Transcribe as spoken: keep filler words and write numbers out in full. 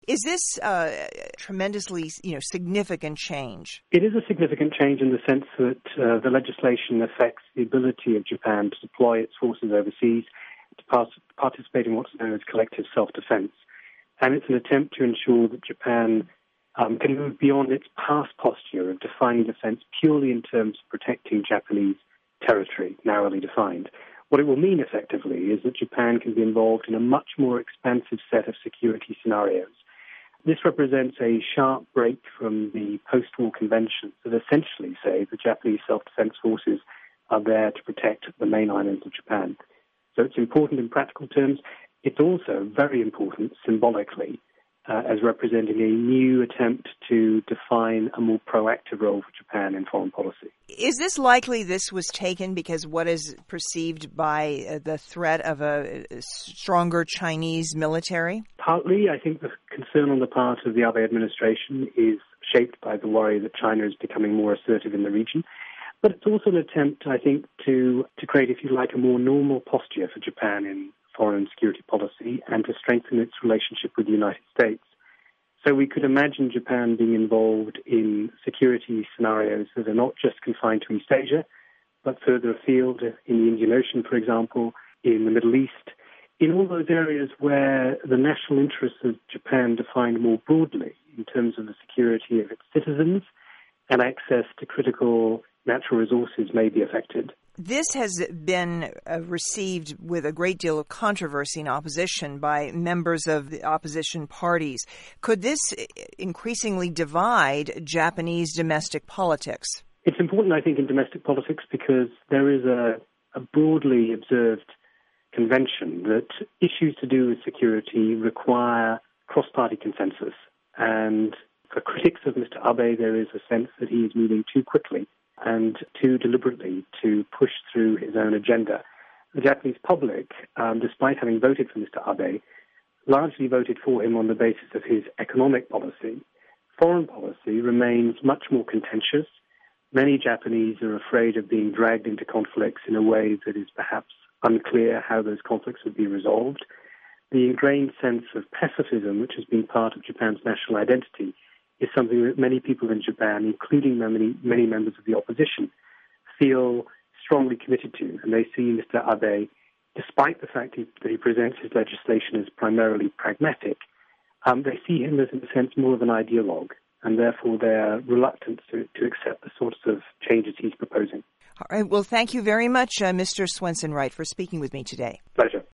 Is this uh, tremendously, you know, significant change? It is a significant change in the sense that uh, the legislation affects the ability of Japan to deploy its forces overseas, to pass, participate in what's known as collective self-defense. And it's an attempt to ensure that Japan um, can move beyond its past posture of defining defense purely in terms of protecting Japanese territory, narrowly defined. What it will mean effectively is that Japan can be involved in a much more expansive set of security scenarios. This represents a sharp break from the post-war conventions that essentially say the Japanese self-defense forces are there to protect the main islands of Japan. So it's important in practical terms. It's also very important symbolically uh, as representing a new attempt to define a more proactive role for Japan in foreign policy. Is this likely this was taken because what is perceived by uh, the threat of a stronger Chinese military? Partly, I think the concern on the part of the Abe administration is shaped by the worry that China is becoming more assertive in the region. But it's also an attempt, I think, to, to create, if you like, a more normal posture for Japan in foreign and security policy and to strengthen its relationship with the United States. So we could imagine Japan being involved in security scenarios that are not just confined to East Asia, but further afield in the Indian Ocean, for example, in the Middle East, in all those areas where the national interests of Japan defined more broadly in terms of the security of its citizens and access to critical natural resources may be affected. This has been uh, received with a great deal of controversy and opposition by members of the opposition parties. Could this increasingly divide Japanese domestic politics? It's important, I think, in domestic politics because there is a, a broadly observed convention that issues to do with security require cross-party consensus. And for critics of Mister Abe, there is a sense that he is moving too quickly and too deliberately to push through his own agenda. The Japanese public, um, despite having voted for Mister Abe, largely voted for him on the basis of his economic policy. Foreign policy remains much more contentious. Many Japanese are afraid of being dragged into conflicts in a way that is perhaps unclear how those conflicts would be resolved. The ingrained sense of pacifism, which has been part of Japan's national identity, is something that many people in Japan, including many, many members of the opposition, feel strongly committed to. And they see Mister Abe, despite the fact he, that he presents his legislation as primarily pragmatic, um, they see him as, in a sense, more of an ideologue, and therefore they're reluctant to, to accept the sorts of changes he's proposing. All right. Well, thank you very much, uh, Mister Swenson-Wright, for speaking with me today. Pleasure.